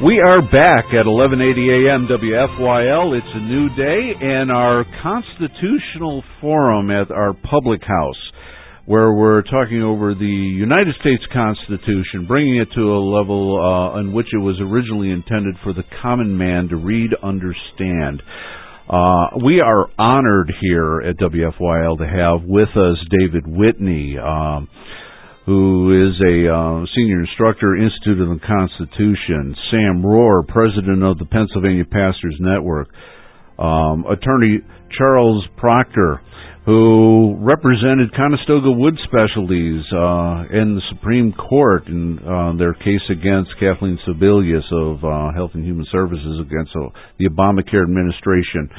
We are back at 1180 AM WFYL. It's a new day, and our constitutional forum at our public house, where we're talking over the United States Constitution, bringing it to a level in which it was originally intended for the common man to read, understand. We are honored here at WFYL to have with us David Whitney, who is a senior instructor, Institute of the Constitution, Sam Rohr, president of the Pennsylvania Pastors Network, attorney Charles Proctor, who represented Conestoga Wood Specialties in the Supreme Court in their case against Kathleen Sebelius of Health and Human Services against the Obamacare administration,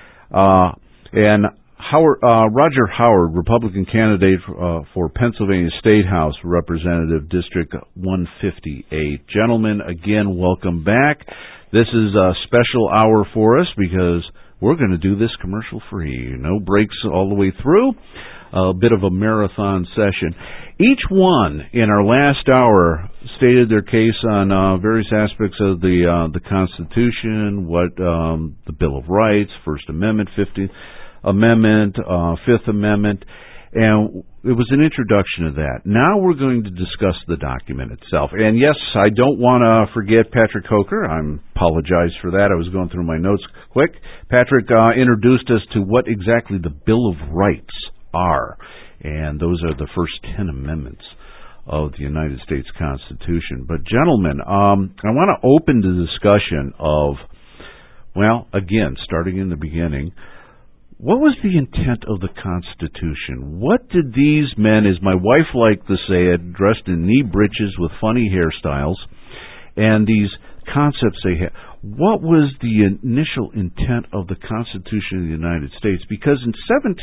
and Roger Howard, Republican candidate for Pennsylvania State House Representative District 158. Gentlemen, again, welcome back. This is a special hour for us because we're going to do this commercial-free. No breaks all the way through. A bit of a marathon session. Each one in our last hour stated their case on various aspects of the Constitution, what the Bill of Rights, First Amendment, 15th Amendment, Fifth Amendment, and it was an introduction to that. Now we're going to discuss the document itself. And yes, I don't want to forget Patrick Coker. I apologize for that. I was going through my notes quick. Patrick introduced us to what exactly the Bill of Rights are, and those are the first 10 amendments of the United States Constitution. But gentlemen, I want to open the discussion of, well, again, starting in the beginning, what was the intent of the Constitution? What did these men, as my wife liked to say it, dressed in knee breeches with funny hairstyles, and these concepts they had, what was the initial intent of the Constitution of the United States? Because in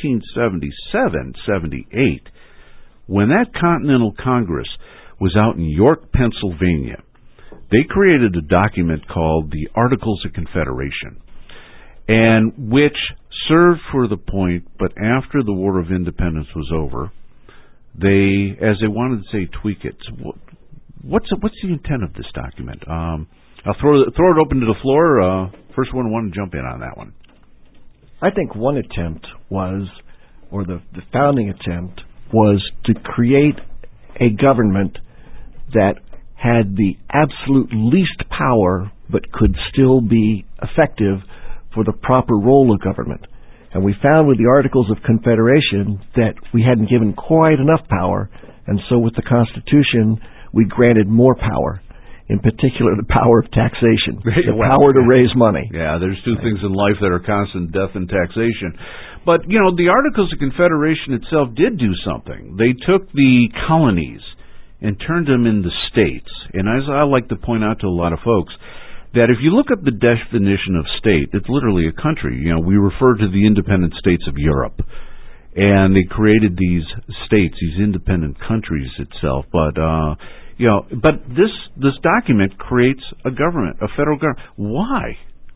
1777-78, when that Continental Congress was out in York, Pennsylvania, they created a document called the Articles of Confederation, and which served for the point, but after the War of Independence was over, they, as they wanted to say, tweak it. What's the intent of this document? I'll throw it open to the floor. First one want to jump in on that one. I think one attempt was, or the founding attempt was to create a government that had the absolute least power but could still be effective for the proper role of government. And we found with the Articles of Confederation that we hadn't given quite enough power, and so with the Constitution, we granted more power, in particular the power of taxation, the power to raise money. Yeah, there's two things in life that are constant: death and taxation. But, you know, the Articles of Confederation itself did do something. They took the colonies and turned them into states. And as I like to point out to a lot of folks, that if you look at the definition of state, it's literally a country. You know, we refer to the independent states of Europe, and they created these states, these independent countries itself. But but this document creates a government, a federal government. Why?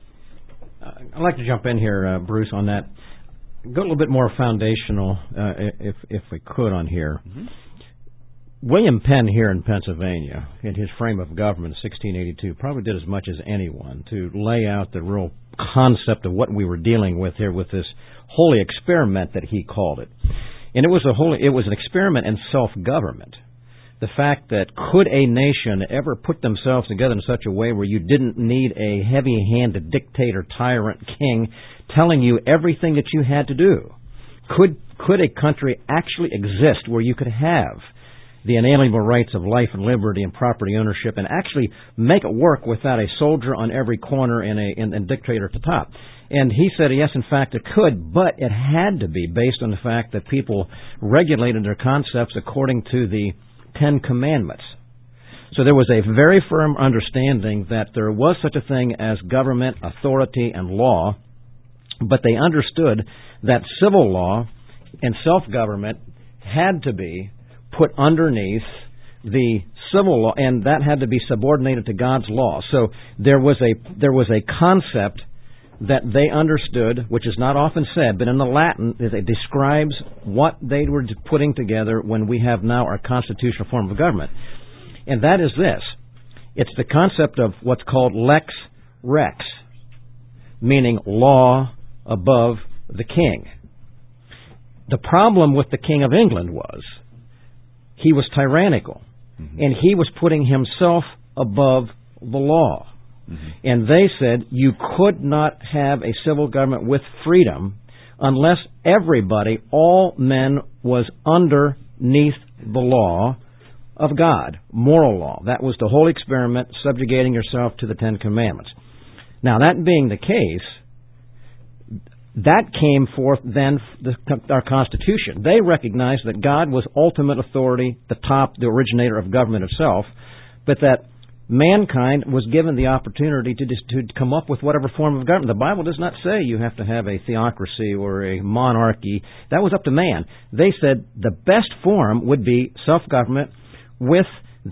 I'd like to jump in here, Bruce, on that. Go a little bit more foundational, if we could, on here. Mm-hmm. William Penn here in Pennsylvania, in his frame of government, 1682, probably did as much as anyone to lay out the real concept of what we were dealing with here with this holy experiment that he called it. And it was an experiment in self-government. The fact that could a nation ever put themselves together in such a way where you didn't need a heavy-handed dictator, tyrant, king telling you everything that you had to do? Could a country actually exist where you could have the inalienable rights of life and liberty and property ownership, and actually make it work without a soldier on every corner and a dictator at the top? And he said, yes, in fact, it could, but it had to be based on the fact that people regulated their concepts according to the Ten Commandments. So there was a very firm understanding that there was such a thing as government, authority, and law, but they understood that civil law and self-government had to be put underneath the civil law, and that had to be subordinated to God's law. So there was a concept that they understood, which is not often said, but in the Latin, it describes what they were putting together when we have now our constitutional form of government. And that is this. It's the concept of what's called lex rex, meaning law above the king. The problem with the King of England was he was tyrannical, and he was putting himself above the law. And they said you could not have a civil government with freedom unless everybody, all men, was underneath the law of God, moral law. That was the whole experiment, subjugating yourself to the Ten Commandments. Now, that being the case, that came forth then our Constitution. They recognized that God was ultimate authority, the top, the originator of government itself, but that mankind was given the opportunity to come up with whatever form of government. The Bible does not say you have to have a theocracy or a monarchy. That was up to man. They said the best form would be self-government with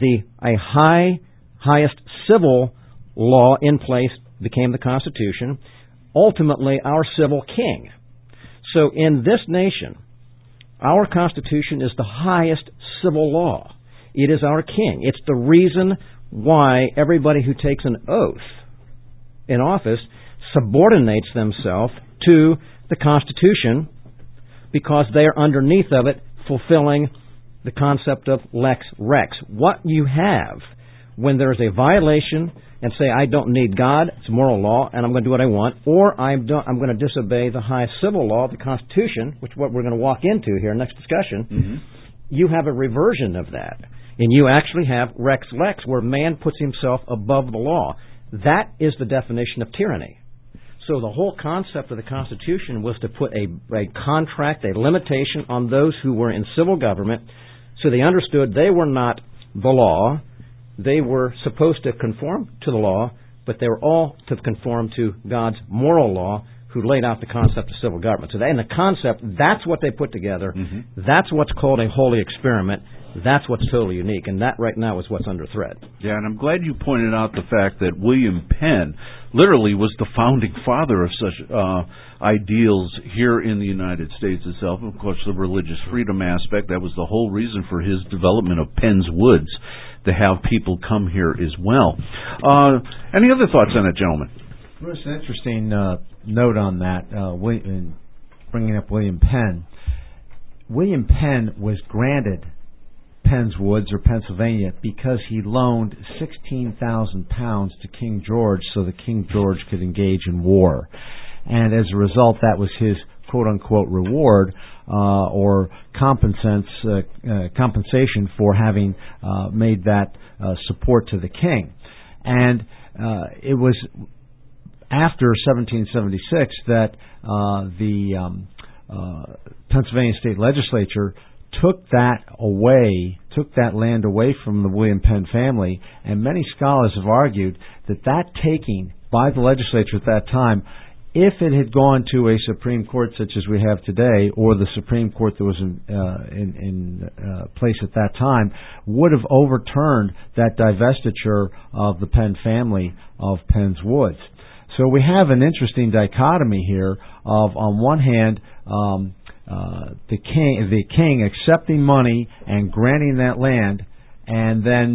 highest civil law in place, became the Constitution, ultimately our civil king. So in this nation, our Constitution is the highest civil law. It is our king. It's the reason why everybody who takes an oath in office subordinates themselves to the Constitution, because they are underneath of it, fulfilling the concept of lex rex. What you have when there is a violation and say, I don't need God, it's moral law, and I'm going to do what I want, or I'm going to disobey the highest civil law, the Constitution, which is what we're going to walk into here next discussion, you have a reversion of that. And you actually have rex lex, where man puts himself above the law. That is the definition of tyranny. So the whole concept of the Constitution was to put a contract, a limitation on those who were in civil government, so they understood they were not the law. They were supposed to conform to the law, but they were all to conform to God's moral law, who laid out the concept of civil government. So in the concept, that's what they put together. That's what's called a holy experiment. That's what's totally unique, and that right now is what's under threat. Yeah, and I'm glad you pointed out the fact that William Penn literally was the founding father of such ideals here in the United States itself. Of course, the religious freedom aspect, that was the whole reason for his development of Penn's Woods, to have people come here as well. Any other thoughts on it, gentlemen? Bruce, an interesting note on that, bringing up William Penn. William Penn was granted Penn's Woods, or Pennsylvania, because he loaned 16,000 pounds to King George so that King George could engage in war. And as a result, that was his quote-unquote reward or compensation for having made that support to the king. And it was after 1776 that the Pennsylvania State Legislature took that land away from the William Penn family, and many scholars have argued that taking by the legislature at that time, if it had gone to a Supreme Court such as we have today, or the Supreme Court that was in place at that time, would have overturned that divestiture of the Penn family of Penn's Woods. So we have an interesting dichotomy here of, on one hand, the king accepting money and granting that land, and then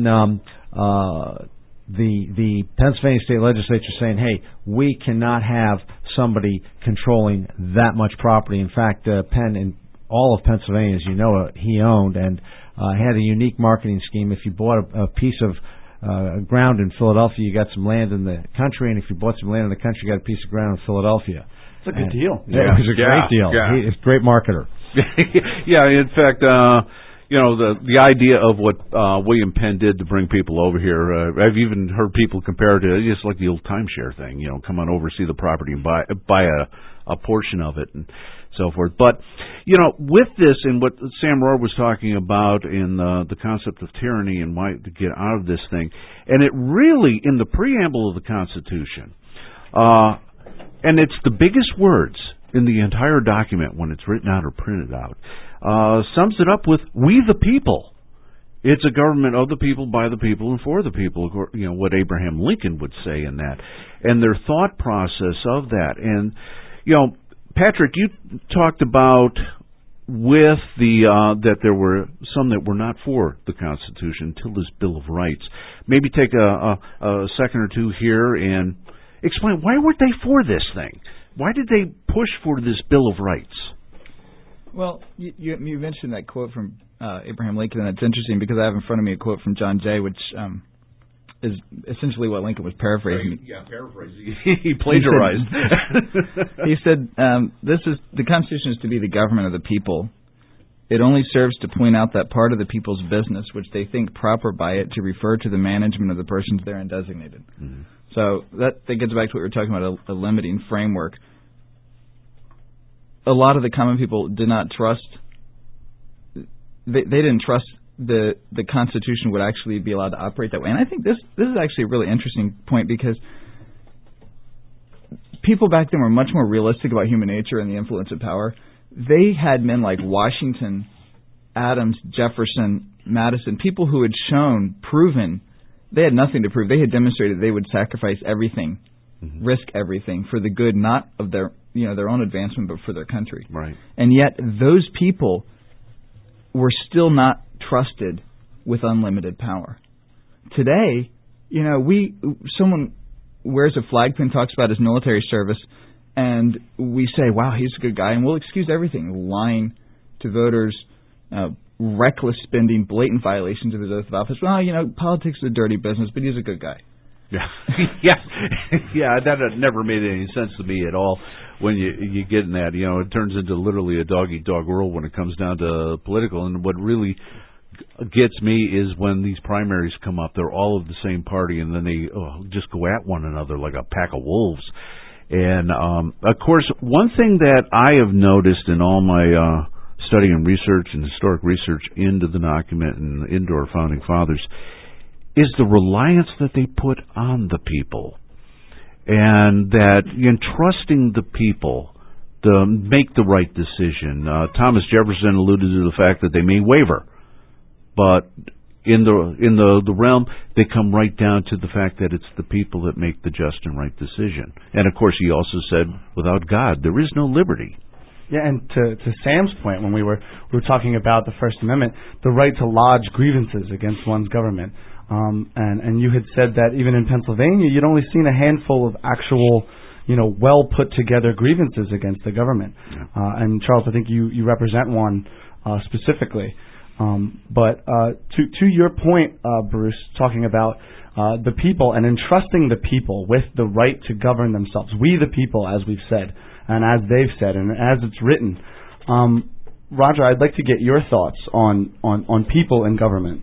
the Pennsylvania State Legislature saying, hey, we cannot have somebody controlling that much property. In fact, Penn, in all of Pennsylvania, as you know, he owned, and had a unique marketing scheme. If you bought a piece of ground in Philadelphia, you got some land in the country, and if you bought some land in the country, you got a piece of ground in Philadelphia. It's a good deal. Yeah, it was a great deal. Yeah. He's a great marketer. Yeah, in fact, the idea of what William Penn did to bring people over here, I've even heard people compare it to just like the old timeshare thing. Come on over, see the property, and buy a portion of it, and so forth. But with this and what Sam Rohr was talking about in the concept of tyranny and why to get out of this thing, and it really in the preamble of the Constitution. And it's the biggest words in the entire document when it's written out or printed out. Sums it up with, we the people. It's a government of the people, by the people, and for the people. What Abraham Lincoln would say in that. And their thought process of that. And, Patrick, you talked about with that there were some that were not for the Constitution until this Bill of Rights. Maybe take a second or two here and explain, why weren't they for this thing? Why did they push for this Bill of Rights? Well, you mentioned that quote from Abraham Lincoln, and it's interesting because I have in front of me a quote from John Jay, which is essentially what Lincoln was paraphrasing. Yeah, paraphrasing. He plagiarized. He said, the Constitution is to be the government of the people. It only serves to point out that part of the people's business which they think proper by it to refer to the management of the persons therein designated. Mm-hmm. So that gets back to what we were talking about, a limiting framework. A lot of the common people did not trust. They didn't trust the Constitution would actually be allowed to operate that way. And I think this is actually a really interesting point, because people back then were much more realistic about human nature and the influence of power. They had men like Washington, Adams, Jefferson, Madison, people who had proven, they had nothing to prove. They had demonstrated they would sacrifice everything, risk everything for the good, not of their own advancement, but for their country. Right. And yet those people were still not trusted with unlimited power. Today, someone wears a flag pin, talks about his military service, and we say, wow, he's a good guy, and we'll excuse everything: lying to voters, reckless spending, blatant violations of his oath of office. Well, politics is a dirty business, but he's a good guy. Yeah, yeah. That never made any sense to me at all. When you get in that, it turns into literally a dog-eat-dog world when it comes down to political. And what really gets me is when these primaries come up, they're all of the same party, and then they just go at one another like a pack of wolves. And of course, one thing that I have noticed in all my study and research and historic research into the document and into our founding fathers is the reliance that they put on the people, and that entrusting the people to make the right decision. Thomas Jefferson alluded to the fact that they may waver, but in the realm, they come right down to the fact that it's the people that make the just and right decision. And of course, he also said, without God, there is no liberty. Yeah, and to Sam's point, when we were talking about the First Amendment, the right to lodge grievances against one's government. And you had said that even in Pennsylvania, you'd only seen a handful of actual, well put together grievances against the government. Yeah. And Charles, I think you represent one specifically. But to your point, Bruce, talking about the people and entrusting the people with the right to govern themselves. We the people, as we've said, and as they've said, and as it's written. Roger, I'd like to get your thoughts on people and government.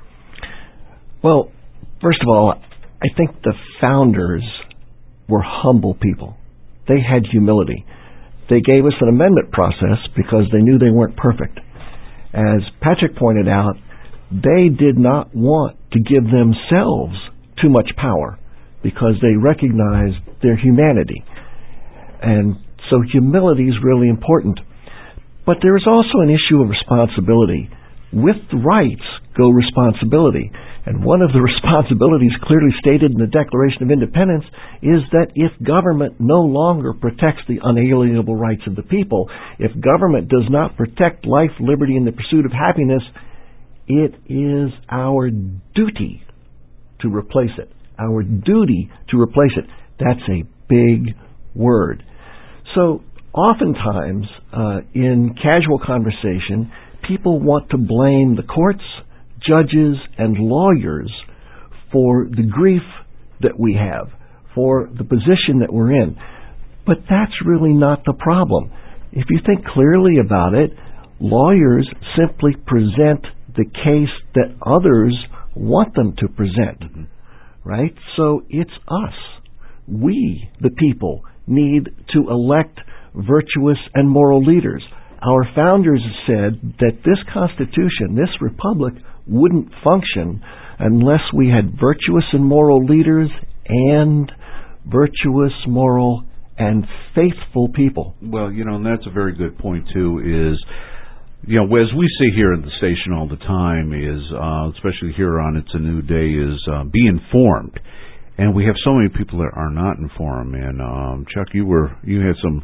Well, first of all, I think the founders were humble people. They had humility. They gave us an amendment process because they knew they weren't perfect. As Patrick pointed out, they did not want to give themselves too much power because they recognized their humanity. And so humility is really important. But there is also an issue of responsibility. With rights go responsibility. And one of the responsibilities clearly stated in the Declaration of Independence is that if government no longer protects the unalienable rights of the people, if government does not protect life, liberty, and the pursuit of happiness, it is our duty to replace it. Our duty to replace it. That's a big word. So oftentimes in casual conversation, people want to blame the courts, judges, and lawyers for the grief that we have, for the position that we're in. But that's really not the problem. If you think clearly about it, lawyers simply present the case that others want them to present, right? So it's us. We, the people, need to elect virtuous and moral leaders. Our founders said that this Constitution, this republic, wouldn't function unless we had virtuous and moral leaders and virtuous, moral, and faithful people. Well, and that's a very good point, too, is, as we say here at the station all the time is, especially here on It's a New Day, is be informed. And we have so many people that are not informed. And Chuck, you had some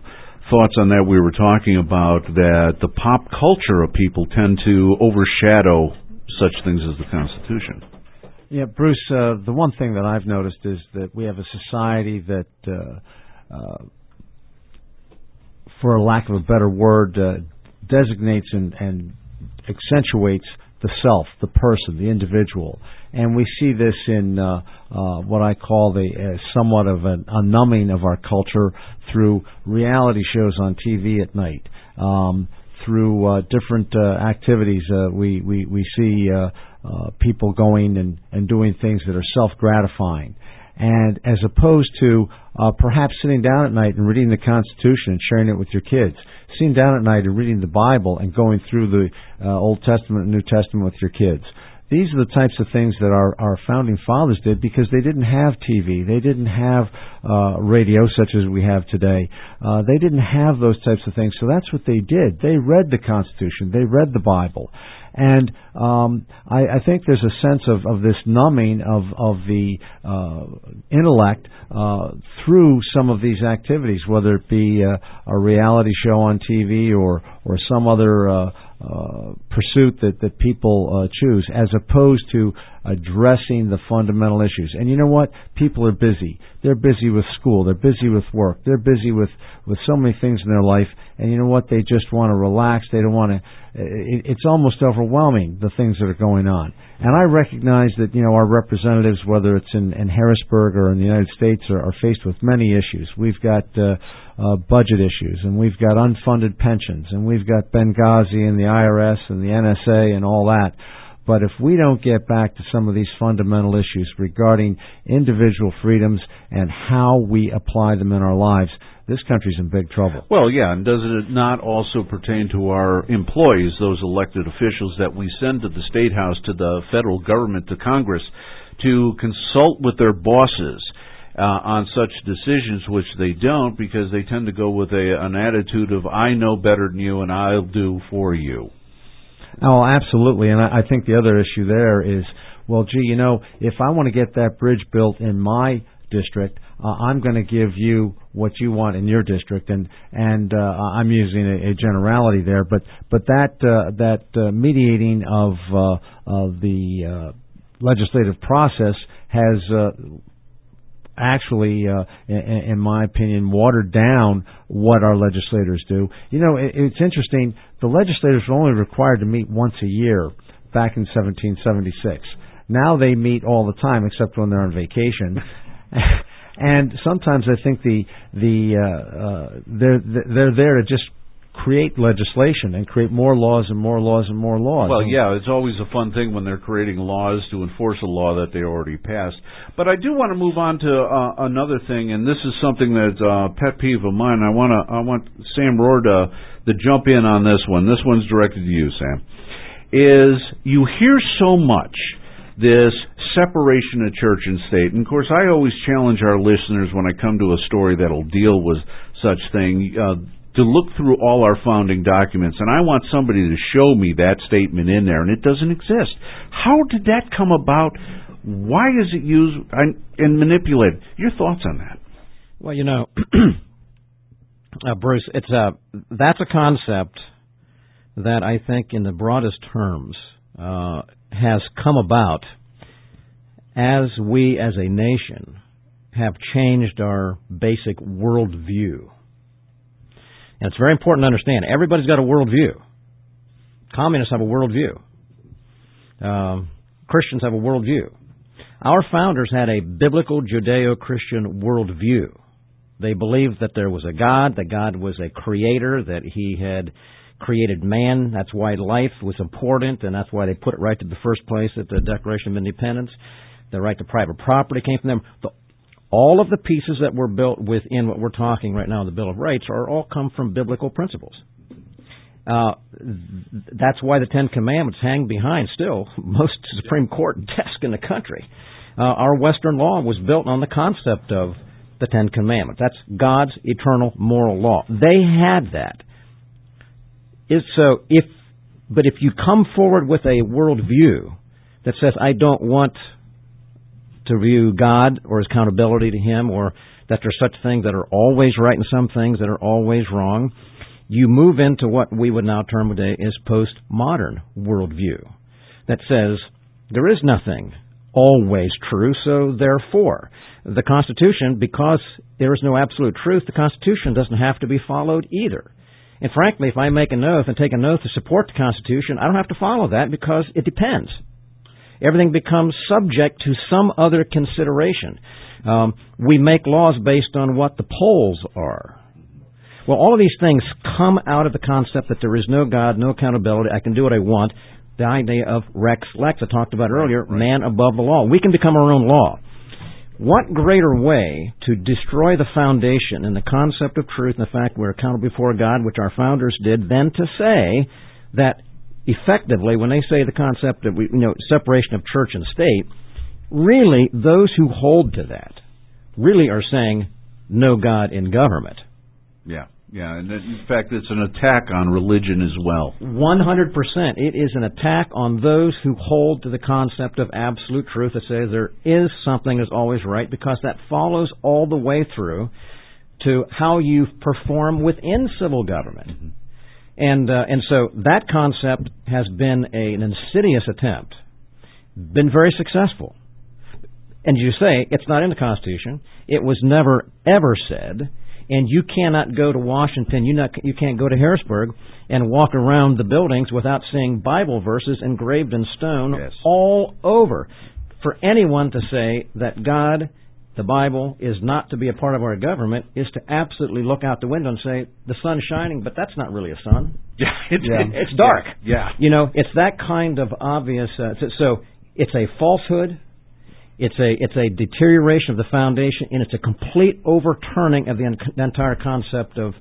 thoughts on that. We were talking about that the pop culture of people tend to overshadow such things as the Constitution. Yeah, Bruce, the one thing that I've noticed is that we have a society that, for lack of a better word, designates and accentuates the self, the person, the individual. And we see this in what I call somewhat of a numbing of our culture through reality shows on TV at night, through different activities. We see people going and doing things that are self-gratifying. And as opposed to perhaps sitting down at night and reading the Constitution and sharing it with your kids, sitting down at night and reading the Bible and going through the Old Testament and New Testament with your kids. These are the types of things that our founding fathers did because they didn't have TV. They didn't have radio such as we have today. They didn't have those types of things. So that's what they did. They read the Constitution. They read the Bible. And I think there's a sense of this numbing of the intellect through some of these activities, whether it be a reality show on TV or some other pursuit that people choose, as opposed to addressing the fundamental issues. And you know what? People are busy. They're busy with school. They're busy with work. They're busy with so many things in their life. And you know what? They just want to relax. They don't want to. It's almost overwhelming, the things that are going on. And I recognize that, our representatives, whether it's in Harrisburg or in the United States, are faced with many issues. We've got budget issues, and we've got unfunded pensions, and we've got Benghazi and the IRS and the NSA and all that. But if we don't get back to some of these fundamental issues regarding individual freedoms and how we apply them in our lives, this country's in big trouble. Well, yeah, and does it not also pertain to our employees, those elected officials that we send to the State House, to the federal government, to Congress, to consult with their bosses on such decisions, which they don't, because they tend to go with an attitude of, I know better than you and I'll do for you. Oh, absolutely. And I think the other issue there is, well, gee, if I want to get that bridge built in my district, I'm going to give you what you want in your district, and I'm using a generality there, but that mediating of the legislative process has actually, in my opinion, watered down what our legislators do. It's interesting. The legislators were only required to meet once a year back in 1776. Now they meet all the time, except when they're on vacation. And sometimes I think they're there to just create legislation and create more laws and more laws and more laws. Well, yeah, it's always a fun thing when they're creating laws to enforce a law that they already passed. But I do want to move on to another thing, and this is something that's a pet peeve of mine. I want Sam Rohr to jump in on this one. This one's directed to you, Sam. Is you hear so much this separation of church and state. And, of course, I always challenge our listeners when I come to a story that'll deal with such thing to look through all our founding documents. And I want somebody to show me that statement in there, and it doesn't exist. How did that come about? Why is it used and manipulated? Your thoughts on that? Well, Bruce, that's a concept that I think in the broadest terms has come about as we as a nation have changed our basic worldview. And it's very important to understand, everybody's got a worldview. Communists have a worldview. Christians have a worldview. Our founders had a biblical Judeo-Christian worldview. They believed that there was a God, that God was a creator, that He had created man. That's why life was important, and that's why they put it right to the first place at the Declaration of Independence. The right to private property came from them. All of the pieces that were built within what we're talking right now, the Bill of Rights, are all come from biblical principles. That's why the Ten Commandments hang behind still most Supreme Court desk in the country. Our Western law was built on the concept of the Ten Commandments. That's God's eternal moral law. They had that. But if you come forward with a worldview that says, I don't want to view God or His accountability to Him or that there's such things that are always right and some things that are always wrong. You move into what we would now term today is postmodern worldview that says there is nothing always true, so therefore the Constitution, because there is no absolute truth, the Constitution doesn't have to be followed either. And frankly, if I make an oath and take an oath to support the Constitution, I don't have to follow that because it depends. Everything becomes subject to some other consideration. We make laws based on what the polls are. Well, all of these things come out of the concept that there is no God, no accountability, I can do what I want. The idea of Rex Lex I talked about earlier, man above the law. We can become our own law. What greater way to destroy the foundation and the concept of truth and the fact we're accountable before God, which our founders did, than to say that effectively, when they say the concept of separation of church and state, really those who hold to that really are saying no God in government. Yeah, and in fact, it's an attack on religion as well. 100%. It is an attack on those who hold to the concept of absolute truth that says there is something that's always right, because that follows all the way through to how you perform within civil government. Mm-hmm. And so that concept has been an insidious attempt, been very successful. And you say, it's not in the Constitution, it was never, ever said, and you cannot go to Washington, you can't go to Harrisburg and walk around the buildings without seeing Bible verses engraved in stone all over. For anyone to say that God, the Bible, is not to be a part of our government is to absolutely look out the window and say, the sun's shining, but that's not really a sun. It's dark. Yeah. It's that kind of obvious. So it's a falsehood. It's a deterioration of the foundation, and it's a complete overturning of the entire concept of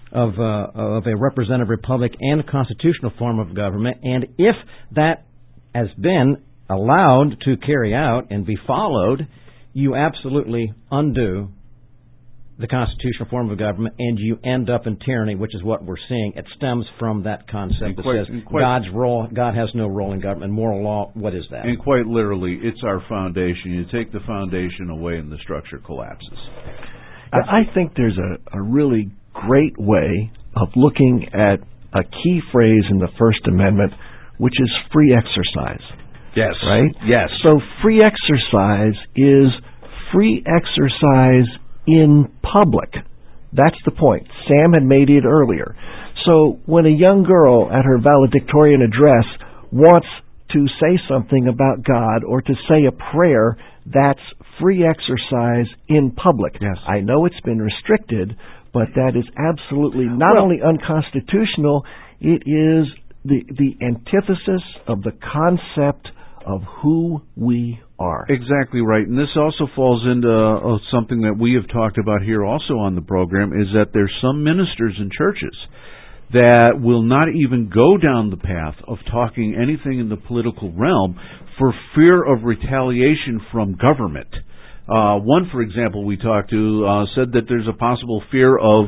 a representative republic and a constitutional form of government. And if that has been allowed to carry out and be followed, you absolutely undo the constitutional form of government, and you end up in tyranny, which is what we're seeing. It stems from that concept that says God's role, God has no role in government. Moral law, what is that? And quite literally, it's our foundation. You take the foundation away and the structure collapses. I think there's a really great way of looking at a key phrase in the First Amendment, which is free exercise. Yes. Right? Yes. So free exercise is free exercise in public. That's the point. Sam had made it earlier. So when a young girl at her valedictorian address wants to say something about God or to say a prayer, that's free exercise in public. Yes. I know it's been restricted, but that is absolutely not only unconstitutional, it is the antithesis of the concept of who we are. Exactly right. And this also falls into something that we have talked about here also on the program, is that there's some ministers in churches that will not even go down the path of talking anything in the political realm for fear of retaliation from government. One, for example, we talked to said that there's a possible fear of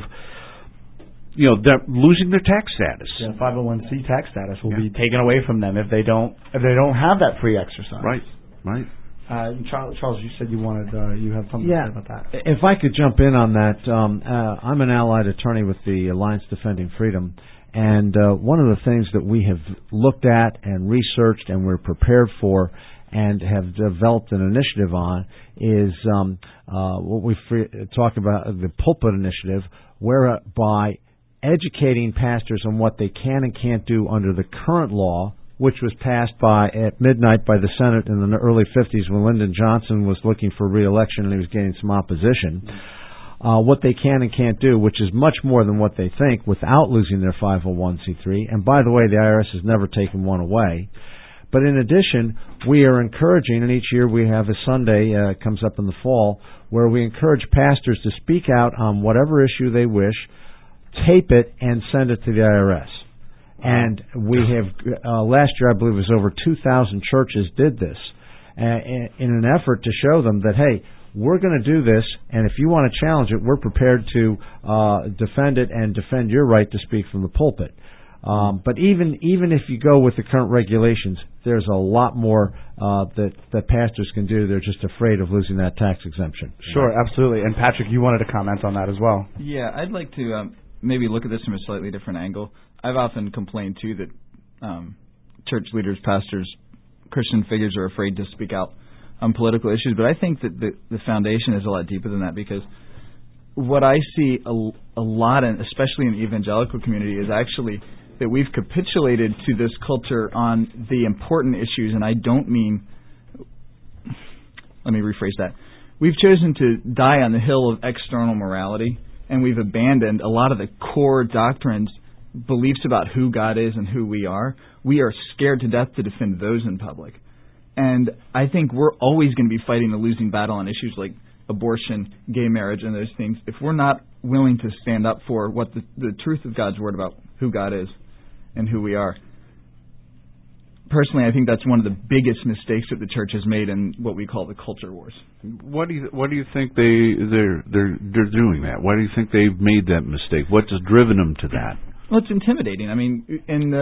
them losing their tax status. 501c tax status will be taken away from them if they don't have that free exercise. Right. Charles, you said you have something to say about that. If I could jump in on that, I'm an allied attorney with the Alliance Defending Freedom, and one of the things that we have looked at and researched and we're prepared for and have developed an initiative on is what we talk about, the Pulpit Initiative, whereby educating pastors on what they can and can't do under the current law, which was passed at midnight by the Senate in the early 50s when Lyndon Johnson was looking for re-election and he was getting some opposition. What they can and can't do, which is much more than what they think, without losing their 501c3. And by the way, the IRS has never taken one away. But in addition, we are encouraging, and each year we have a Sunday, comes up in the fall, where we encourage pastors to speak out on whatever issue they wish, tape it, and send it to the IRS. And we have, last year I believe it was over 2,000 churches did this in an effort to show them that, hey, we're going to do this, and if you want to challenge it, we're prepared to defend it and defend your right to speak from the pulpit. But even if you go with the current regulations, there's a lot more that pastors can do. They're just afraid of losing that tax exemption. Sure, absolutely. And Patrick, you wanted to comment on that as well. Yeah, I'd like to maybe look at this from a slightly different angle. I've often complained, too, that church leaders, pastors, Christian figures are afraid to speak out on political issues. But I think that the foundation is a lot deeper than that, because what I see a lot, especially in the evangelical community, is actually that we've capitulated to this culture on the important issues, and I don't mean, let me rephrase that. We've chosen to die on the hill of external morality, and we've abandoned a lot of the core doctrines, beliefs about who God is and who we are. We are scared to death to defend those in public. And I think we're always going to be fighting the losing battle on issues like abortion, gay marriage, and those things if we're not willing to stand up for what the truth of God's Word about who God is and who we are. Personally, I think that's one of the biggest mistakes that the church has made in what we call the culture wars. What do you think they're doing that? Why do you think they've made that mistake? What has driven them to that? Well, it's intimidating. I mean, in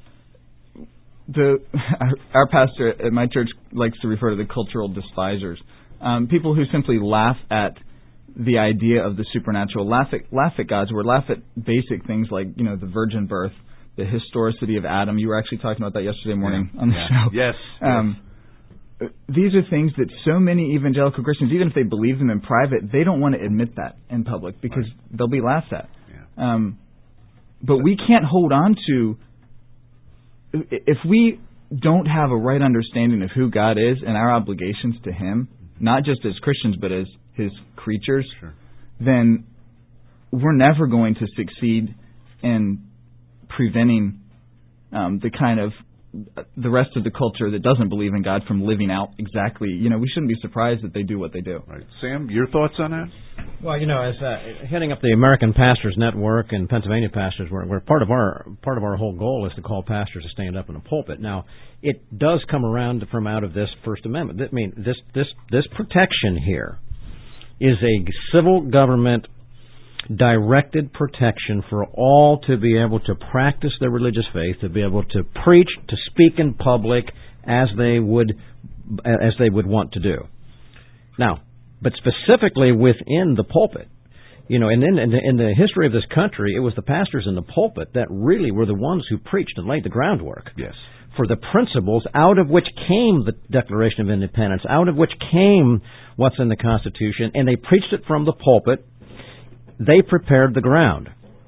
our pastor at my church likes to refer to the cultural despisers, people who simply laugh at the idea of the supernatural, laugh at God's Word, laugh at basic things like the virgin birth, the historicity of Adam. You were actually talking about that yesterday morning on the show. Yes. These are things that so many evangelical Christians, even if they believe them in private, they don't want to admit that in public because they'll be laughed at. Yeah. But we can't hold on to, if we don't have a right understanding of who God is and our obligations to Him, not just as Christians but as His creatures, then we're never going to succeed in preventing the rest of the culture that doesn't believe in God from living out exactly. We shouldn't be surprised that they do what they do. Right. Sam, your thoughts on that? Well, as heading up the American Pastors Network and Pennsylvania Pastors, we're part of our whole goal is to call pastors to stand up in a pulpit. Now, it does come around from out of this First Amendment. I mean, this protection here is a civil government directed protection for all to be able to practice their religious faith, to be able to preach, to speak in public as they would want to do. Now, but specifically within the pulpit, and in the history of this country, it was the pastors in the pulpit that really were the ones who preached and laid the groundwork. Yes. For the principles out of which came the Declaration of Independence, out of which came what's in the Constitution, and they preached it from the pulpit. They prepared the ground.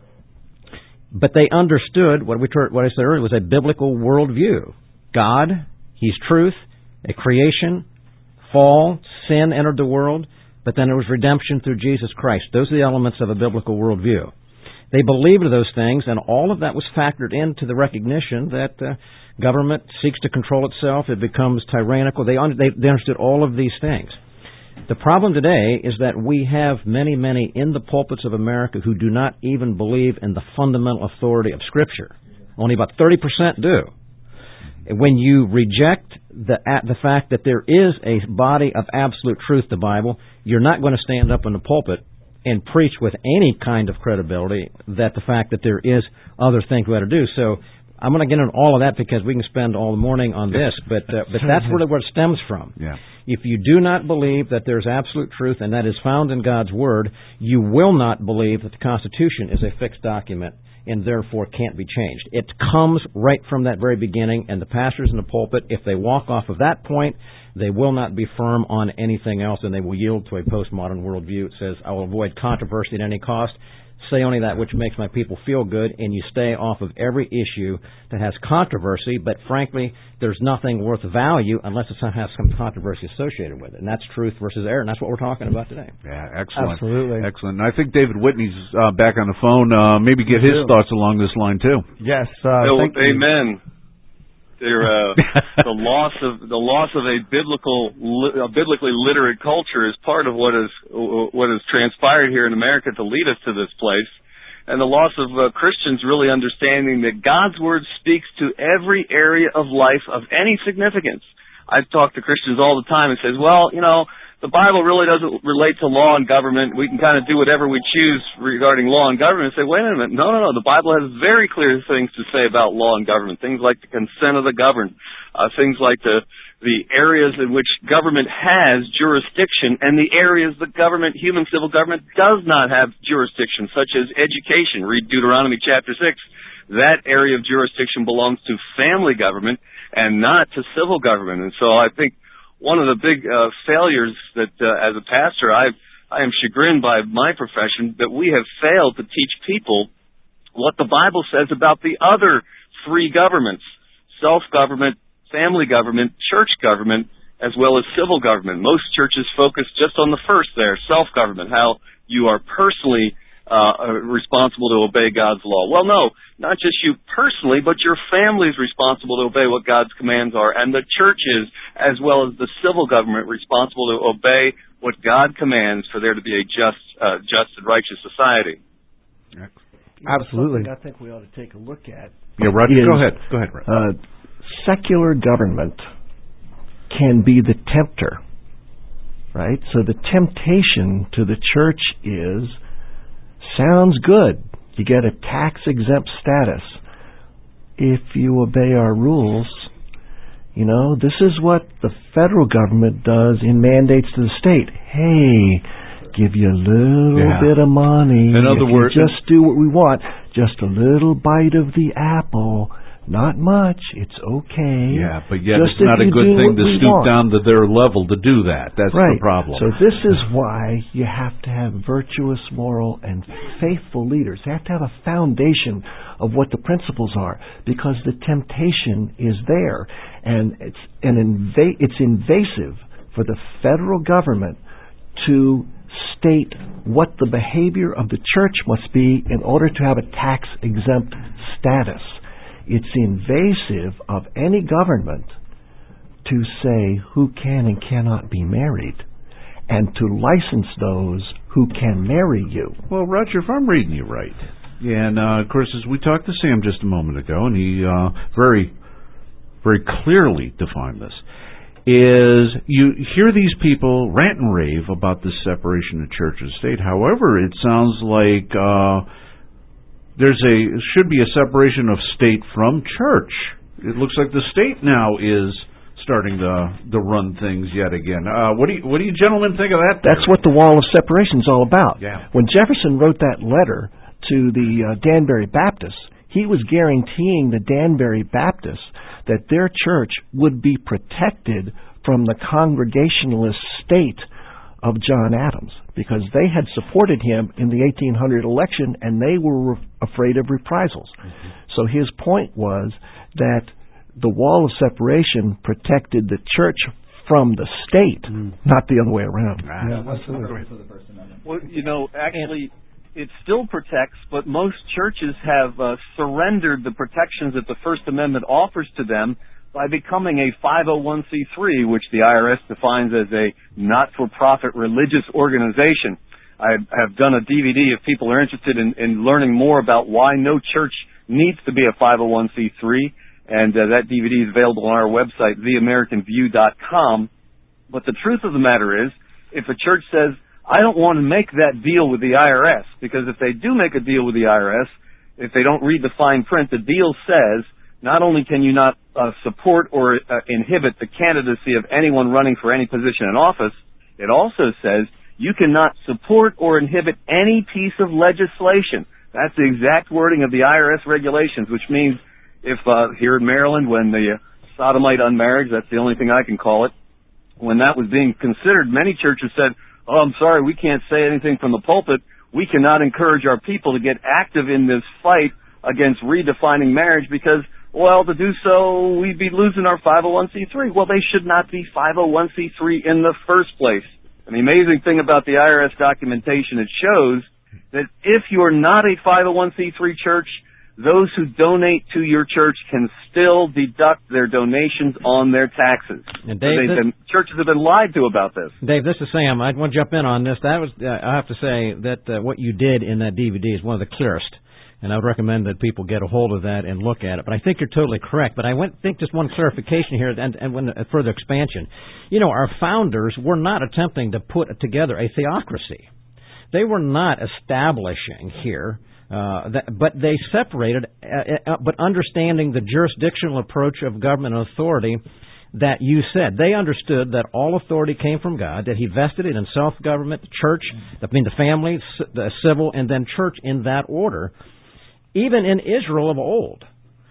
But they understood what I said earlier was a biblical worldview. God, He's truth, a creation, fall, sin entered the world, but then there was redemption through Jesus Christ. Those are the elements of a biblical worldview. They believed those things, and all of that was factored into the recognition that government seeks to control itself, it becomes tyrannical. They understood all of these things. The problem today is that we have many, many in the pulpits of America who do not even believe in the fundamental authority of Scripture. Only about 30% do. When you reject the fact that there is a body of absolute truth, the Bible, you're not going to stand up in the pulpit and preach with any kind of credibility that the fact that there is other things we ought to do. So I'm going to get into all of that because we can spend all the morning on this, but that's where it stems from. Yeah. If you do not believe that there's absolute truth and that is found in God's Word, you will not believe that the Constitution is a fixed document and therefore can't be changed. It comes right from that very beginning, and the pastors in the pulpit, if they walk off of that point, they will not be firm on anything else, and they will yield to a postmodern worldview. It says, I will avoid controversy at any cost. Say only that which makes my people feel good, and you stay off of every issue that has controversy, but frankly, there's nothing worth value unless it has some controversy associated with it. And that's truth versus error, and that's what we're talking about today. Yeah, excellent. Absolutely. Excellent. And I think David Whitney's back on the phone. Maybe get his thoughts along this line, too. Yes. Amen. The loss of a biblically literate culture is part of what has transpired here in America to lead us to this place, and the loss of Christians really understanding that God's Word speaks to every area of life of any significance. I talk to Christians all the time and says, well, the Bible really doesn't relate to law and government. We can kind of do whatever we choose regarding law and government and say, wait a minute, no. The Bible has very clear things to say about law and government, things like the consent of the governed, things like the areas in which government has jurisdiction and the areas the government, human civil government, does not have jurisdiction, such as education. Read Deuteronomy chapter 6. That area of jurisdiction belongs to family government and not to civil government. And so I think one of the big failures that, as a pastor, I am chagrined by my profession that we have failed to teach people what the Bible says about the other three governments: self-government, family government, church government, as well as civil government. Most churches focus just on the first there, self-government, how you are personally responsible to obey God's law. Well, no, not just you personally, but your family is responsible to obey what God's commands are, and the church is, as well as the civil government, responsible to obey what God commands for there to be a just and righteous society. Absolutely. I think we ought to take a look at. Yeah, Roger, go ahead. Secular government can be the tempter, right? So the temptation to the church sounds good. You get a tax-exempt status if you obey our rules. You know, this is what the federal government does in mandates to the state. Hey, give you a little bit of money. In other words, just do what we want. Just a little bite of the apple. Not much. It's okay. Yeah, but yet just it's not a good thing to stoop down to their level to do that. That's right. the problem. So this is why you have to have virtuous, moral, and faithful leaders. You have to have a foundation of what the principles are, because the temptation is there, and it's invasive for the federal government to state what the behavior of the church must be in order to have a tax-exempt status. It's invasive of any government to say who can and cannot be married, and to license those who can marry you. Well, Roger, if I'm reading you right, and of course, as we talked to Sam just a moment ago, and he very, very clearly defined this, is you hear these people rant and rave about this separation of church and state. However, it sounds like should be a separation of state from church. It looks like the state now is starting to run things yet again. What do you gentlemen think of that? That's what the wall of separation is all about. Yeah. When Jefferson wrote that letter to the Danbury Baptists, he was guaranteeing the Danbury Baptists that their church would be protected from the Congregationalist state of John Adams, because they had supported him in the 1800 election and they were afraid of reprisals. Mm-hmm. So his point was that the wall of separation protected the church from the state, not the other way around. Yeah, absolutely. Well, actually, it still protects, but most churches have surrendered the protections that the First Amendment offers to them by becoming a 501c3, which the IRS defines as a not-for-profit religious organization. I have done a DVD if people are interested in learning more about why no church needs to be a 501c3, and that DVD is available on our website, theamericanview.com. But the truth of the matter is, if a church says, I don't want to make that deal with the IRS, because if they do make a deal with the IRS, if they don't read the fine print, the deal says, not only can you not support or inhibit the candidacy of anyone running for any position in office, it also says you cannot support or inhibit any piece of legislation. That's the exact wording of the IRS regulations, which means if here in Maryland, when the sodomite unmarriage, that's the only thing I can call it, when that was being considered, many churches said, oh, I'm sorry, we can't say anything from the pulpit. We cannot encourage our people to get active in this fight against redefining marriage because, well, to do so, we'd be losing our 501c3. Well, they should not be 501c3 in the first place. And the amazing thing about the IRS documentation, it shows that if you're not a 501c3 church, those who donate to your church can still deduct their donations on their taxes. And Dave, churches have been lied to about this. Dave, this is Sam. I want to jump in on this. That was, I have to say that what you did in that DVD is one of the clearest. And I would recommend that people get a hold of that and look at it. But I think you're totally correct. But I think just one clarification here and a further expansion. Our founders were not attempting to put together a theocracy. They were not establishing here, but they separated, but understanding the jurisdictional approach of government authority that you said. They understood that all authority came from God, that He vested it in self-government, the family, the civil, and then church in that order. Even in Israel of old,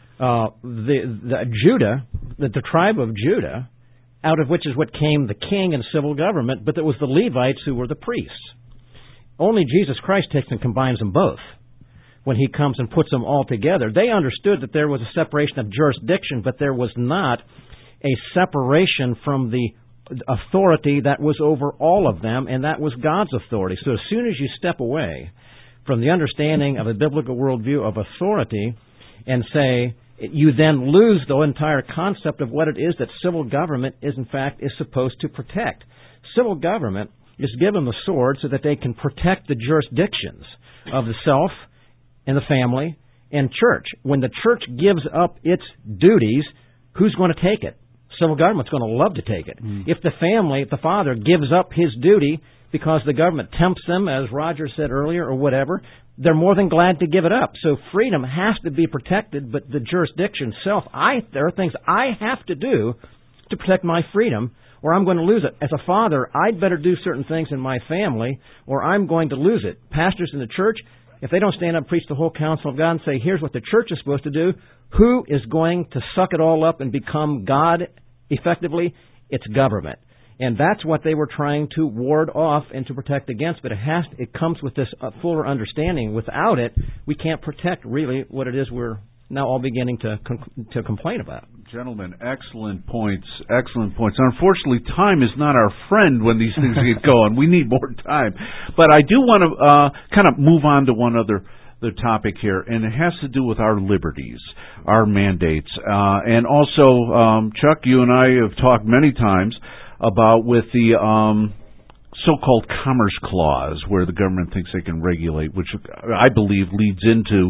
the tribe of Judah, out of which is what came the king and civil government, but it was the Levites who were the priests. Only Jesus Christ takes and combines them both when He comes and puts them all together. They understood that there was a separation of jurisdiction, but there was not a separation from the authority that was over all of them, and that was God's authority. So as soon as you step away from the understanding of a biblical worldview of authority and say, you then lose the entire concept of what it is that civil government is supposed to protect. Civil government is given the sword so that they can protect the jurisdictions of the self and the family and church. When the church gives up its duties, who's going to take it? Civil government's going to love to take it. If the father gives up his duty because the government tempts them, as Roger said earlier, or whatever, they're more than glad to give it up. So freedom has to be protected, but the jurisdiction self, there are things I have to do to protect my freedom, or I'm going to lose it. As a father, I'd better do certain things in my family, or I'm going to lose it. Pastors in the church, if they don't stand up and preach the whole counsel of God and say, here's what the church is supposed to do, who is going to suck it all up and become God effectively? It's government. And that's what they were trying to ward off and to protect against. But it comes with this fuller understanding. Without it, we can't protect really what it is we're now all beginning to complain about. Gentlemen, excellent points. Excellent points. Unfortunately, time is not our friend when these things get going. We need more time. But I do want to kind of move on to one other topic here, and it has to do with our liberties, our mandates. And also, Chuck, you and I have talked many times about with the so-called Commerce Clause, where the government thinks they can regulate, which I believe leads into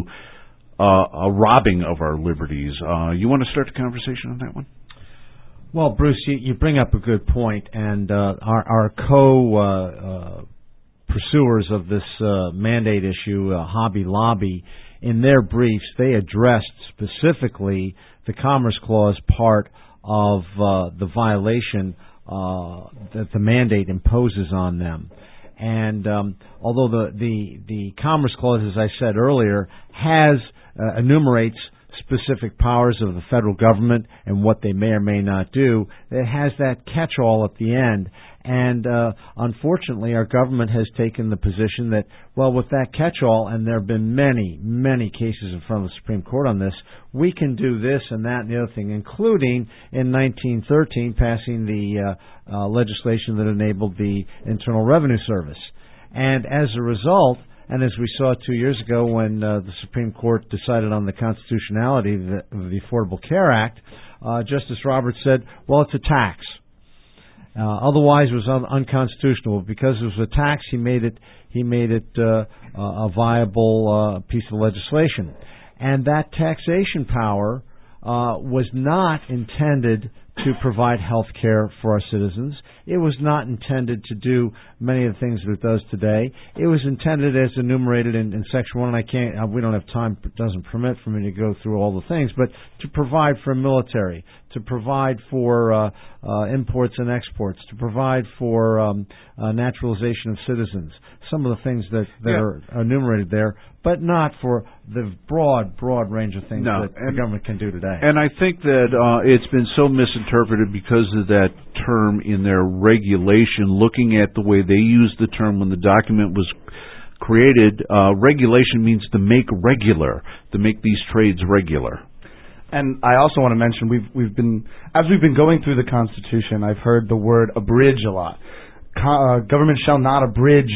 a robbing of our liberties. You want to start the conversation on that one? Well, Bruce, you bring up a good point, and our pursuers of this mandate issue, Hobby Lobby, in their briefs, they addressed specifically the Commerce Clause part of the violation that the mandate imposes on them. And although the Commerce Clause, as I said earlier, enumerates specific powers of the federal government and what they may or may not do, it has that catch-all at the end. And unfortunately, our government has taken the position that, well, with that catch-all, and there have been many, many cases in front of the Supreme Court on this, we can do this and that and the other thing, including in 1913 passing the legislation that enabled the Internal Revenue Service. And as a result, and as we saw 2 years ago when the Supreme Court decided on the constitutionality of the Affordable Care Act, Justice Roberts said, well, it's a tax. Otherwise, it was unconstitutional. Because it was a tax, he made it a viable piece of legislation. And that taxation power was not intended to provide health care for our citizens. It was not intended to do many of the things that it does today. It was intended as enumerated in Section 1, and we don't have time, it doesn't permit for me to go through all the things, but to provide for military, to provide for imports and exports, to provide for naturalization of citizens, some of the things that are enumerated there, but not for the broad range of things that the government can do today. And I think that it's been so misinterpreted because of that term in their regulation, looking at the way they used the term when the document was created. Regulation means to make regular, to make these trades regular. And I also want to mention, we've been going through the Constitution, I've heard the word abridge a lot. Government shall not abridge,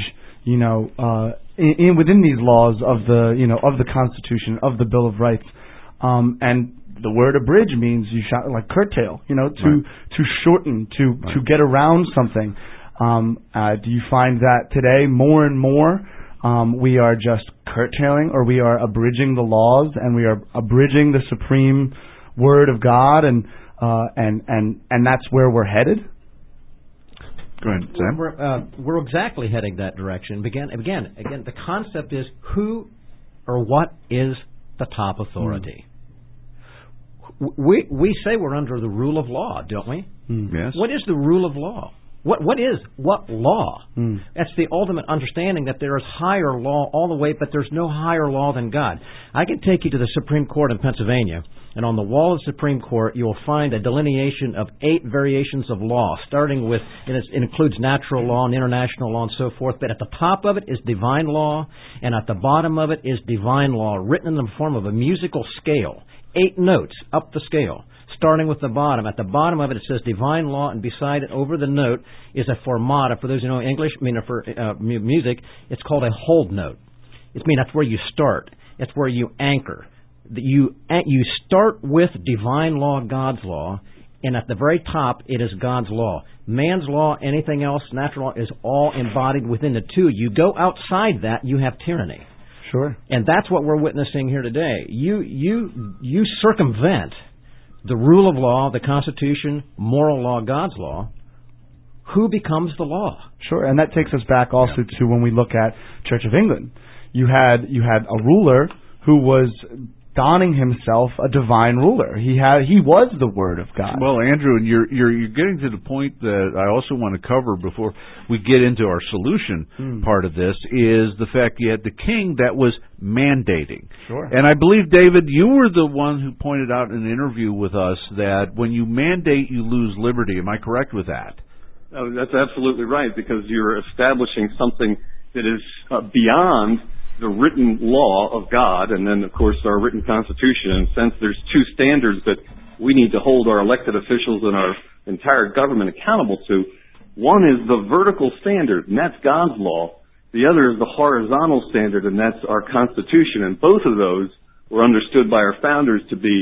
within these laws of the Constitution, of the Bill of Rights, and the word abridge means you shall, like curtail, to shorten, to get around something. Do you find that today more and more we are just curtailing, or we are abridging the laws, and we are abridging the supreme word of God, and that's where we're headed? Go ahead, Sam. We're exactly heading that direction. Again, the concept is who or what is the top authority. We say we're under the rule of law, don't we? Yes. What is the rule of law? What law? That's the ultimate understanding that there is higher law all the way, but there's no higher law than God. I can take you to the Supreme Court in Pennsylvania, and on the wall of the Supreme Court you will find a delineation of 8 variations of law, starting with, and it includes natural law and international law and so forth, but at the top of it is divine law, and at the bottom of it is divine law, written in the form of a musical scale. 8 notes up the scale, starting with the bottom. At the bottom of it, it says divine law, and beside it, over the note, is a formata. For those who know English, for music, it's called a hold note. That's where you start. It's where you anchor. You start with divine law, God's law, and at the very top, it is God's law. Man's law, anything else, natural law, is all embodied within the two. You go outside that, you have tyranny. Sure. And that's what we're witnessing here today. You circumvent the rule of law, the Constitution, moral law, God's law. Who becomes the law? Sure, and that takes us back also to when we look at Church of England. You had a ruler who was donning himself a divine ruler. He was the Word of God. Well, Andrew, and you're getting to the point that I also want to cover before we get into our solution part of this, is the fact you had the king that was mandating. Sure. And I believe, David, you were the one who pointed out in an interview with us that when you mandate, you lose liberty. Am I correct with that? Oh, that's absolutely right, because you're establishing something that is beyond the written law of God, and then, of course, our written Constitution. In a sense, there's 2 standards that we need to hold our elected officials and our entire government accountable to. One is the vertical standard, and that's God's law. The other is the horizontal standard, and that's our Constitution. And both of those were understood by our founders to be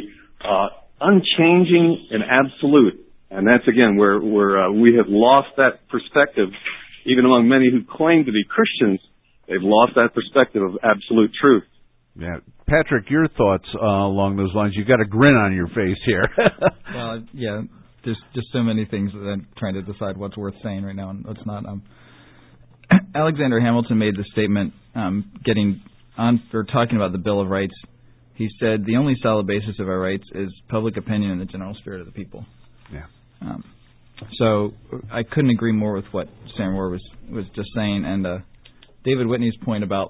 unchanging and absolute. And that's, again, where we have lost that perspective, even among many who claim to be Christians. They've lost that perspective of absolute truth. Yeah. Patrick, your thoughts along those lines? You've got a grin on your face here. Well, yeah, there's just so many things that I'm trying to decide what's worth saying right now and what's not. Alexander Hamilton made the statement talking about the Bill of Rights. He said, the only solid basis of our rights is public opinion and the general spirit of the people. Yeah. So I couldn't agree more with what Sam Moore was just saying, and David Whitney's point about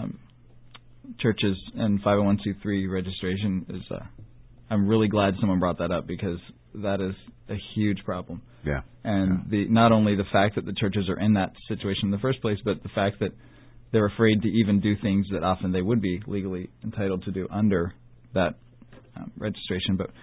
churches and 501c3 registration is, I'm really glad someone brought that up, because that is a huge problem. Yeah. And not only the fact that the churches are in that situation in the first place, but the fact that they're afraid to even do things that often they would be legally entitled to do under that registration. But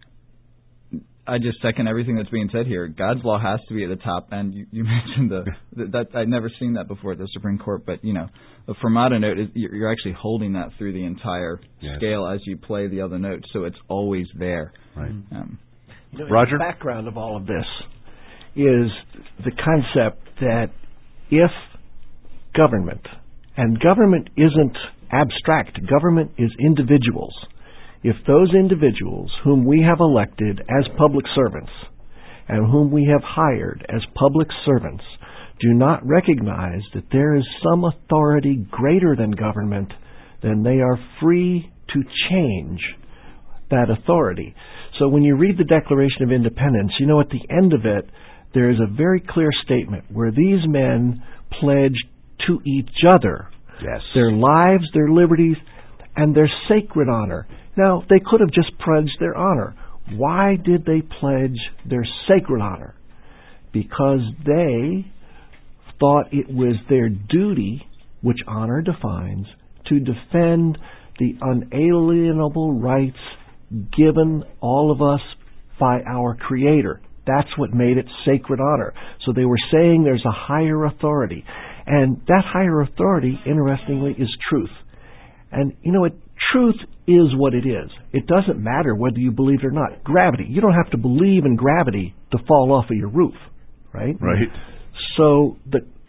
I just second everything that's being said here. God's law has to be at the top, and you mentioned that I'd never seen that before at the Supreme Court. But a formata note you're actually holding that through the entire scale as you play the other notes, so it's always there. Right. Roger? The background of all of this is the concept that if government, and government isn't abstract, government is individuals. If those individuals whom we have elected as public servants and whom we have hired as public servants do not recognize that there is some authority greater than government, then they are free to change that authority. So when you read the Declaration of Independence, at the end of it, there is a very clear statement where these men pledged to each other their lives, their liberties, and their sacred honor. Now, they could have just pledged their honor. Why did they pledge their sacred honor? Because they thought it was their duty, which honor defines, to defend the unalienable rights given all of us by our Creator. That's what made it sacred honor. So they were saying there's a higher authority. And that higher authority, interestingly, is truth. And truth is what it is. It doesn't matter whether you believe it or not. Gravity. You don't have to believe in gravity to fall off of your roof, right? Right. So the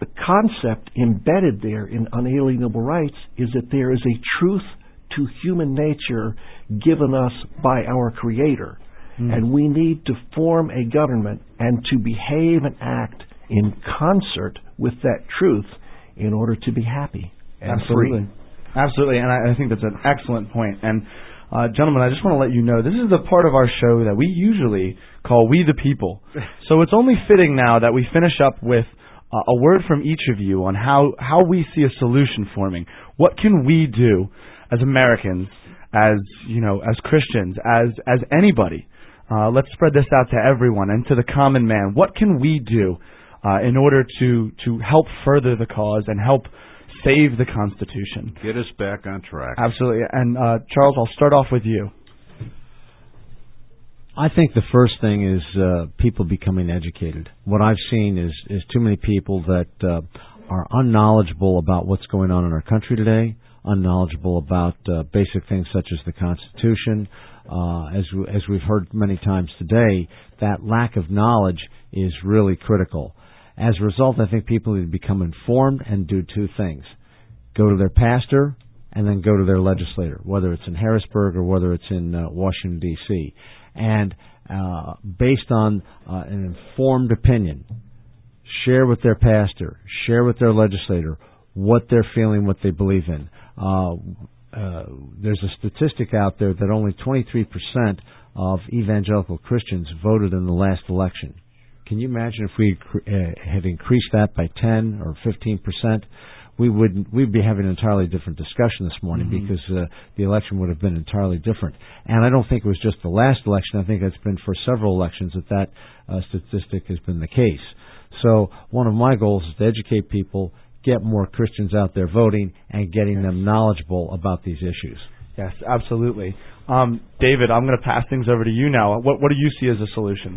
the concept embedded there in unalienable rights is that there is a truth to human nature given us by our Creator. And we need to form a government and to behave and act in concert with that truth in order to be happy and free. Absolutely, and I think that's an excellent point. And gentlemen, I just want to let you know, this is the part of our show that we usually call We the People. So it's only fitting now that we finish up with a word from each of you on how we see a solution forming. What can we do as Americans, as Christians, as anybody? Let's spread this out to everyone and to the common man. What can we do in order to help further the cause and help save the Constitution? Get us back on track. Absolutely. And Charles, I'll start off with you. I think the first thing is people becoming educated. What I've seen is too many people that are unknowledgeable about what's going on in our country today, unknowledgeable about basic things such as the Constitution. As we've heard many times today, that lack of knowledge is really critical. As a result, I think people need to become informed and do two things. Go to their pastor and then go to their legislator, whether it's in Harrisburg or whether it's in Washington, D.C. And based on an informed opinion, share with their pastor, share with their legislator what they're feeling, what they believe in. There's a statistic out there that only 23% of evangelical Christians voted in the last election. Can you imagine if we had increased that by 10 or 15%? We'd be having an entirely different discussion this morning because the election would have been entirely different. And I don't think it was just the last election. I think it's been for several elections that statistic has been the case. So one of my goals is to educate people, get more Christians out there voting, and getting them knowledgeable about these issues. Yes, absolutely. David, I'm going to pass things over to you now. What do you see as a solution?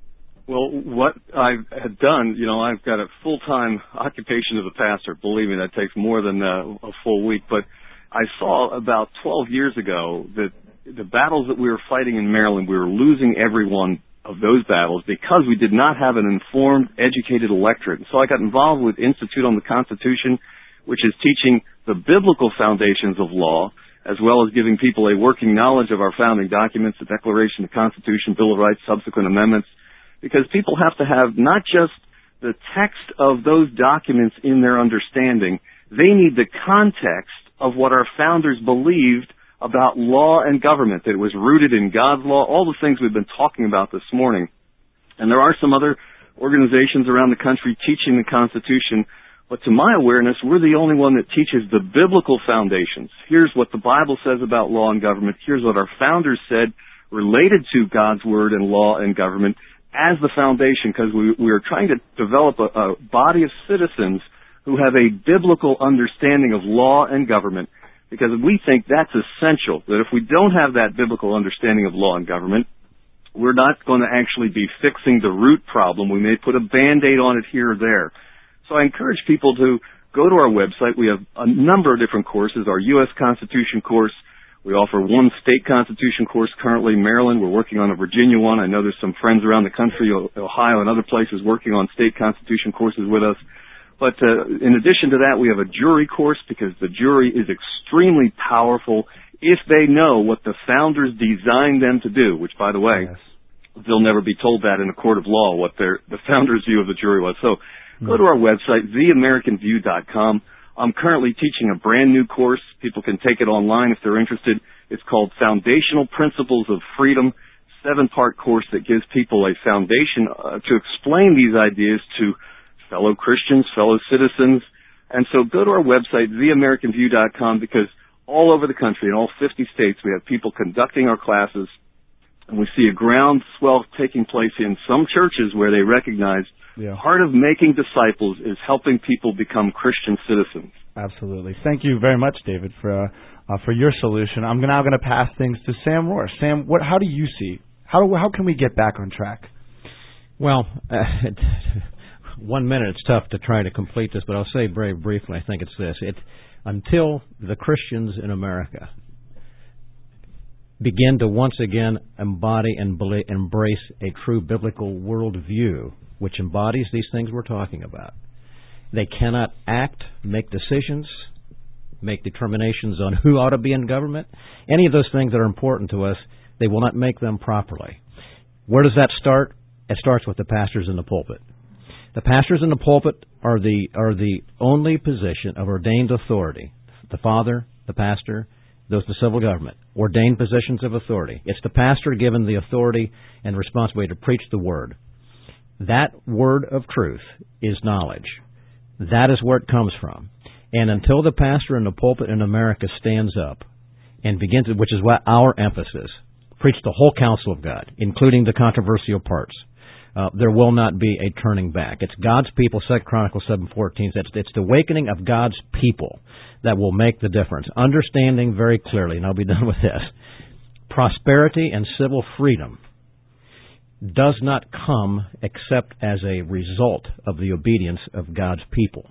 Well, what I had done, I've got a full-time occupation as a pastor. Believe me, that takes more than a full week. But I saw about 12 years ago that the battles that we were fighting in Maryland, we were losing every one of those battles because we did not have an informed, educated electorate. So I got involved with Institute on the Constitution, which is teaching the biblical foundations of law, as well as giving people a working knowledge of our founding documents, the Declaration, the Constitution, Bill of Rights, subsequent amendments, because people have to have not just the text of those documents in their understanding, they need the context of what our founders believed about law and government, that it was rooted in God's law, all the things we've been talking about this morning. And there are some other organizations around the country teaching the Constitution, but to my awareness, we're the only one that teaches the biblical foundations. Here's what the Bible says about law and government. Here's what our founders said related to God's Word and law and government as the foundation, because we are trying to develop a body of citizens who have a biblical understanding of law and government, because we think that's essential, that if we don't have that biblical understanding of law and government, we're not going to actually be fixing the root problem. We may put a Band-Aid on it here or there. So I encourage people to go to our website. We have a number of different courses. Our U.S. Constitution course. We offer one state constitution course currently in Maryland. We're working on a Virginia one. I know there's some friends around the country, Ohio and other places, working on state constitution courses with us. But in addition to that, we have a jury course, because the jury is extremely powerful if they know what the founders designed them to do, which, by the way, they'll never be told that in a court of law, what the founders' view of the jury was. So go to our website, theamericanview.com. I'm currently teaching a brand new course. People can take it online if they're interested. It's called Foundational Principles of Freedom, 7-part course that gives people a foundation to explain these ideas to fellow Christians, fellow citizens. And so go to our website, theamericanview.com, because all over the country, in all 50 states, we have people conducting our classes, and we see a groundswell taking place in some churches where they recognize part of making disciples is helping people become Christian citizens. Absolutely. Thank you very much, David, for your solution. I'm now going to pass things to Sam Rohr. Sam, how do you see? How can we get back on track? Well, 1 minute, it's tough to try to complete this, but I'll say very briefly, I think it's this. Until the Christians in America begin to once again embody and embrace a true biblical worldview, which embodies these things we're talking about, They cannot act, make decisions, make determinations on who ought to be in government. Any of those things that are important to us, they will not make them properly. Where does that start? It starts with the pastors in the pulpit. The pastors in the pulpit are the only position of ordained authority. The father, the pastor, those in the civil government, ordained positions of authority. It's the pastor given the authority and responsibility to preach the word. That word of truth is knowledge. That is where it comes from. And until the pastor in the pulpit in America stands up and begins, which is what our emphasis, preach the whole counsel of God, including the controversial parts, there will not be a turning back. It's God's people, 2 Chronicles 7:14. It's the awakening of God's people that will make the difference. Understanding very clearly, and I'll be done with this, prosperity and civil freedom does not come except as a result of the obedience of God's people.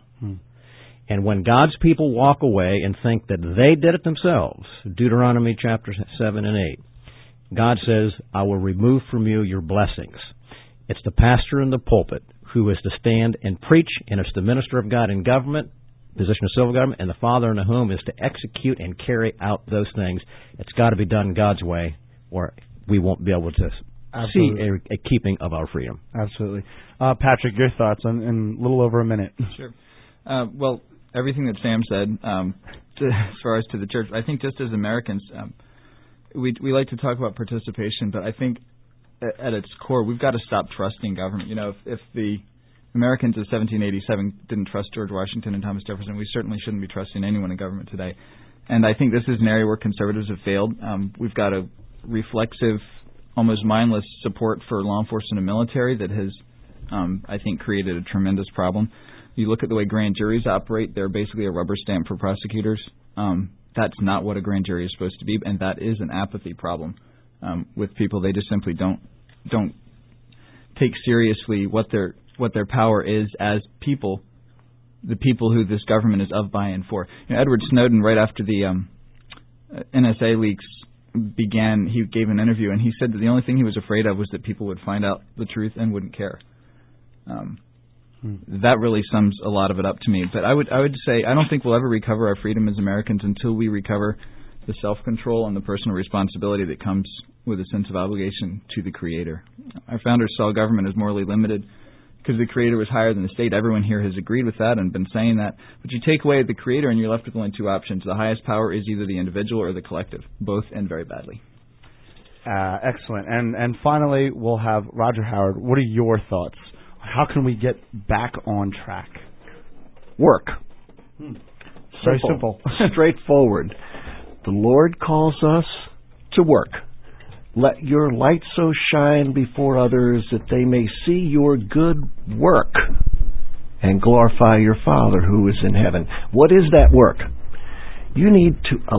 And when God's people walk away and think that they did it themselves, Deuteronomy chapter 7 and 8, God says, I will remove from you your blessings. It's the pastor in the pulpit who is to stand and preach, and it's the minister of God in government, position of civil government, and the father in the home is to execute and carry out those things. It's got to be done God's way, or we won't be able to see a keeping of our freedom. Absolutely. Patrick, your thoughts in a little over a minute. Sure. Well, everything that Sam said, as far as to the church, I think just as Americans, we like to talk about participation, but I think at its core, we've got to stop trusting government. You know, if the Americans of 1787 didn't trust George Washington and Thomas Jefferson, we certainly shouldn't be trusting anyone in government today. And I think this is an area where conservatives have failed. We've got a reflexive, almost mindless support for law enforcement and military that has, I think, created a tremendous problem. You look at the way grand juries operate, they're basically a rubber stamp for prosecutors. That's not what a grand jury is supposed to be, and that is an apathy problem with people. They just simply don't take seriously what their power is as people, the people who this government is of, by, and for. You know, Edward Snowden, right after the NSA leaks began, he gave an interview, and he said that the only thing he was afraid of was that people would find out the truth and wouldn't care. That really sums a lot of it up to me. But I would say I don't think we'll ever recover our freedom as Americans until we recover the self-control and the personal responsibility that comes with a sense of obligation to the Creator. Our founders saw government as morally limited because the Creator was higher than the state. Everyone here has agreed with that and been saying that. But you take away the Creator and you're left with only two options. The highest power is either the individual or the collective. Both end very badly. Excellent. And finally, we'll have Roger Howard. What are your thoughts? How can we get back on track? Work. Very simple. Straightforward. The Lord calls us to work. Let your light so shine before others that they may see your good work and glorify your Father who is in heaven. What is that work? We need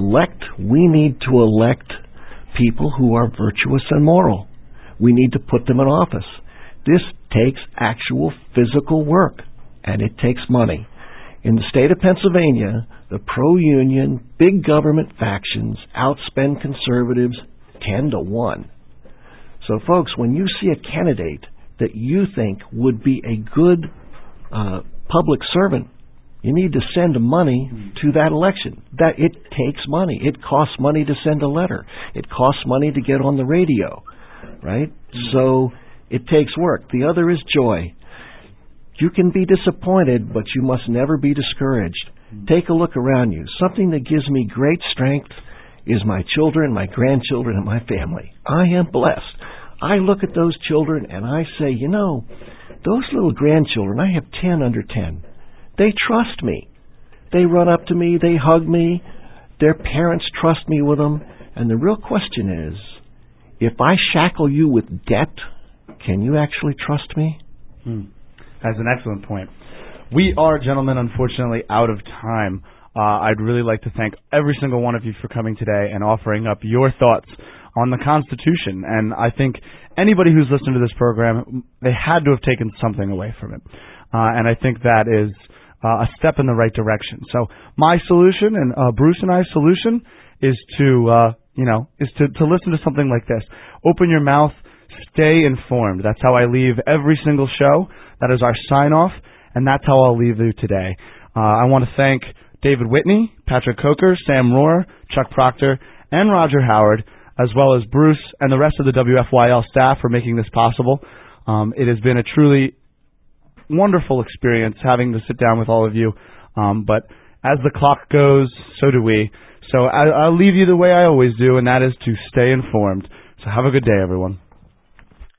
to elect people who are virtuous and moral. We need to put them in office. This takes actual physical work, and it takes money. In the state of Pennsylvania, the pro-union, big government factions outspend conservatives 10-1. So, folks, when you see a candidate that you think would be a good public servant, you need to send money to that election. That it takes money. It costs money to send a letter. It costs money to get on the radio, right? So it takes work. The other is joy. You can be disappointed, but you must never be discouraged. Take a look around you. Something that gives me great strength is my children, my grandchildren, and my family. I am blessed. I look at those children and I say, you know, those little grandchildren, I have 10 under 10. They trust me. They run up to me. They hug me. Their parents trust me with them. And the real question is, if I shackle you with debt, can you actually trust me? That's an excellent point. We are, gentlemen, unfortunately out of time. I'd really like to thank every single one of you for coming today and offering up your thoughts on the Constitution. And I think anybody who's listened to this program, they had to have taken something away from it. And I think that is a step in the right direction. So my solution and Bruce and I's solution is to listen to something like this. Open your mouth, stay informed. That's how I leave every single show. That is our sign-off. And that's how I'll leave you today. I want to thank David Whitney, Patrick Coker, Sam Rohr, Chuck Proctor, and Roger Howard, as well as Bruce and the rest of the WFYL staff for making this possible. It has been a truly wonderful experience having to sit down with all of you. But as the clock goes, so do we. So I'll leave you the way I always do, and that is to stay informed. So have a good day, everyone.